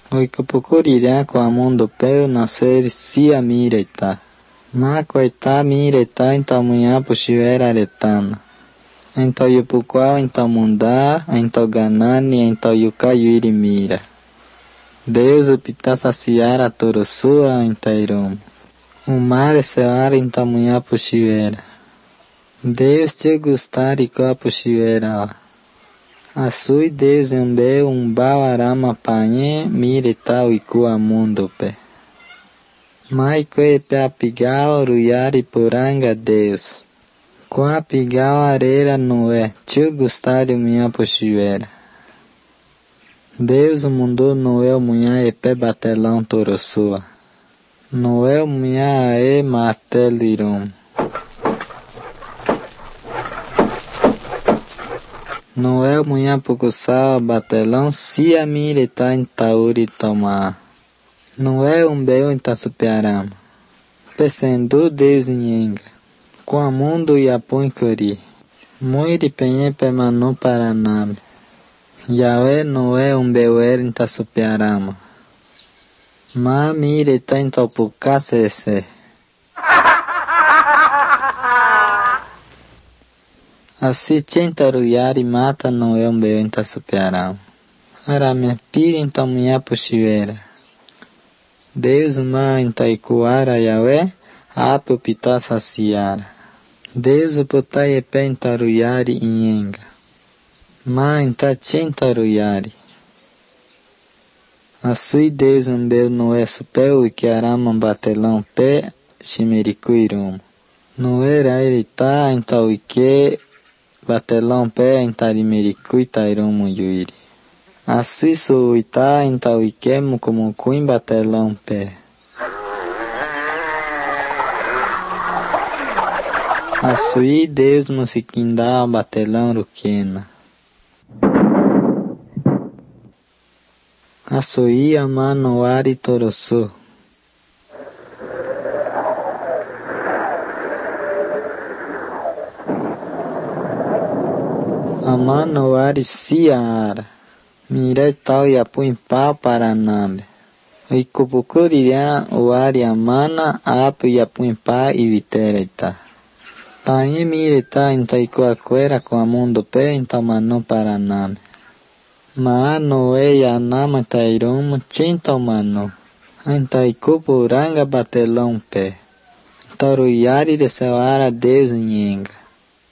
Oikupukurirã com a mão do pé nascer se a mireta. Ma coitá mireta então munhá puxivera aretana. Então yupuqual então mundá, então ganani, então yucayuiri mira. Deus upita saciara torosua inteirum. O mar é seara então munhá puxivera. Deus te gustari coa puxivera. Asui Deus embeu bauarama panhe mireta uikua mundo pe. Mai que pe apigal ruyari poranga Deus. Com apigal areira noé, tio gustari minha puxivera. Deus mundou noé munha e pe batelão torosua. Noé munha e martelo irum. Noé munha pucussava batelão se a mireta em tauri tomar. Noé beu em tasupiarama. Pesendu Deus inhenga. Com a mundo e apun cori. Muiri penhe pe manu paraname. Yahweh Noé beuer em tasupiarama. Ma mireta em topuca sese. Assim tintaruyari mata Noé beu em tasupiarama. Arame pira então minha puxivera. Deus ma em taikuara Yahweh ape upita saciara. Deus uputai epe em taruyari inhenga. Ma em tachintaruyari. Asui Deus beu Noé supeu e que arama batelão pé chimericuirum. Noé rairita em tauike batelão pé em tarimericui tairumu yuiri. Asui suita em tauike mucumucuim batelão pé. Asui Deus musiquindá batelão ruquena. Asui amanoari torosu. Amanoari siara. Mire tal yapuim pau paranambe. Oikupukurirã oari amana apu yapuim pau e vitereta. Pae mireta em taikuaquera com a mão do pé em tamanu paraname. Ma Noé yanama tairumo tintomanu. Em taikupuranga batelão pé. Taruyari de seara Deus inhenga.